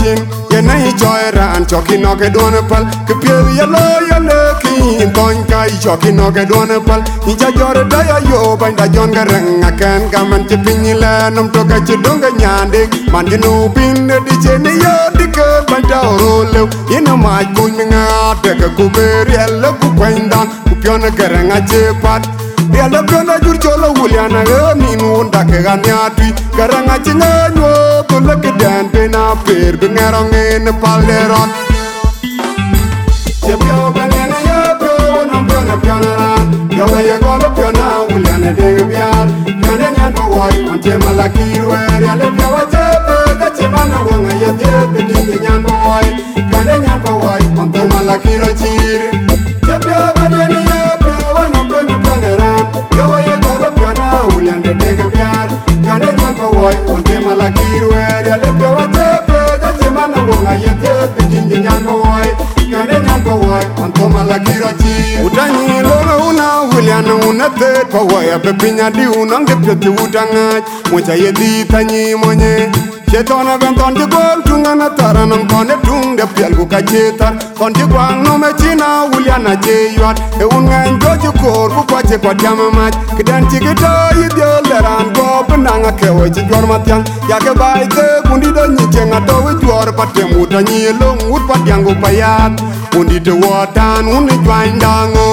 loyin ye nei joy ran choki no ke don pal ke pie ye loyin ki ton kai choki no ke don pal ni ja jor da yo banda jon garang akan gaman ti pinila nom to ka ti donga nyande man ginu bin di cheni yo dik banda rolo ina ma kun nga te ka ku beriel ku kwendan ku piona garang ache pat yalla piona jur cholo wuliana ni nunda ke ganyatwi garang ache nyo to lek dan pe na per bengarong en paleron chepyo banana yo bro no piona yo ye go piona wuliana de biar kana nyan ko wai ante malakiru yalla piona chepe da chemana wonga ye de bidingi nyan ko wai kana nyan ko wai ante malakiru chir chepyo banana yo bro no piona yo ye go piona wuliana de biar kana nyan ko wai ante malakiru yalla piona chepe da chemana wonga ye de bidingi nyan ko wai kana nyan ko wai ante malakiru chir utanyi lolo una wuliana una te ko wai apepinya di una ngepete utanga mocha ye di tanyi monye chetona benton di gol tungana taranam kone tung de piel ku kachetar kon di gwang no me china wuliana che yat e un ngan joju kor ku kwache kwa jama mach kidan chikito yidio leran go benanga ke wo chi jor matyang ya ke bai ke kundi do nyi chenga to wi jor patem utanyi long ut patyangu payat undi te wotan uni jwandango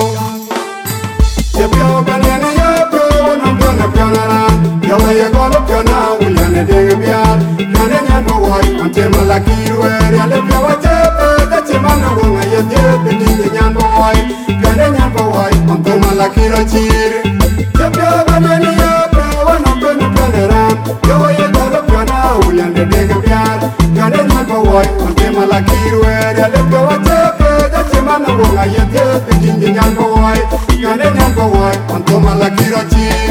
chepyo banana yo bro no piona yo ye go piona wuliana de biar kana nyan ko wai ante malakiru yalla piona chepe da chemana wonga ye de bidingi nyan ko wai kana nyan ko wai ante malakiru chir chepyo banana yo bro no piona yo ye go piona wuliana de biar kana nyan ko wai ante malakiru yalla piona chepe da chemana wonga ye de bidingi nyan ko wai kana nyan ko wai ante malakiru chir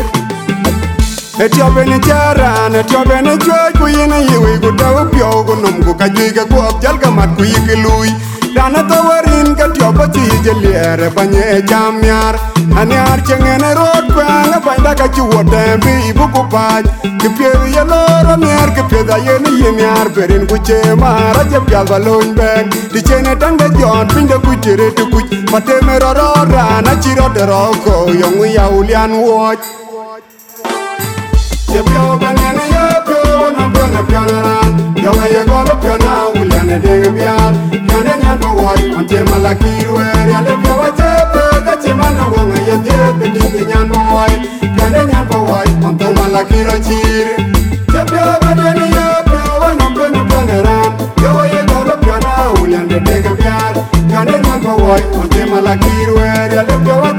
etio bene charan etio bene choi ku yina yiwi ku daw pyo ku num ku ka jui ka ku jal ka mat ku yikilui dana to warin ka tio ba ti jeliere banye jamyar anyar chengene rot kwa nga banda ka chuote bi bu ku paj ki pye ye loro mier ki pye da ye ni yemiar perin ku chema ra je pyal balon ben ti chene tanga jon pinga ku tere tu ku pateme ro ra na chiro de ro ko yong ya ulian wo chepyo banana yo bro no piona yo ye go piona wuliana de biar kana nyan ko wai ante malakiru yalla piona chepe da chemana wonga ye de bidingi nyan ko wai kana nyan ko wai ante malakiru chir chepyo banana yo bro no piona yo ye go piona wuliana de biar kana nyan ko wai ante malakiru yalla piona